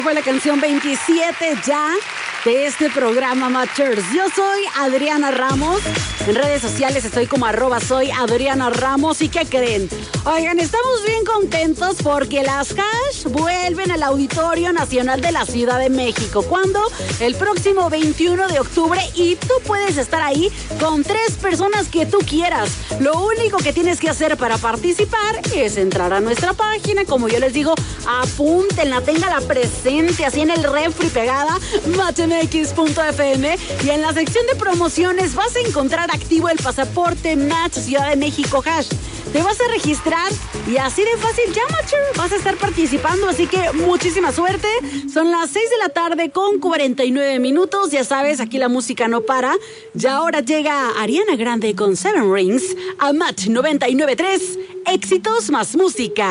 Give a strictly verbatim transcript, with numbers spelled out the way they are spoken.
Fue la canción veintisiete ya de este programa Matchers. Yo soy Adriana Ramos. En redes sociales estoy como arroba soy Adriana Ramos. ¿Y qué creen? Oigan, estamos bien contentos porque las Hash vuelven al Auditorio Nacional de la Ciudad de México. ¿Cuándo? El próximo veintiuno de octubre. Y tú puedes estar ahí con tres personas que tú quieras. Lo único que tienes que hacer para participar es entrar a nuestra página. Como yo les digo, apúntenla, téngala presente, así en el refri pegada, match m x punto f m, y en la sección de promociones vas a encontrar activo el pasaporte Match Ciudad de México Hash. Te vas a registrar y así de fácil ya, Matcher, vas a estar participando, así que muchísima suerte. Son las seis de la tarde con cuarenta y nueve minutos, ya sabes, aquí la música no para. Ya ahora llega Ariana Grande con Seven Rings a Match noventa y nueve punto tres, éxitos más música.